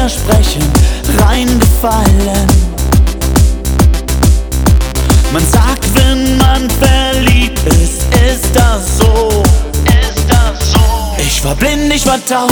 Versprechen reingefallen. Man sagt, wenn man verliebt ist, ist das so. Ich war blind, ich war taub.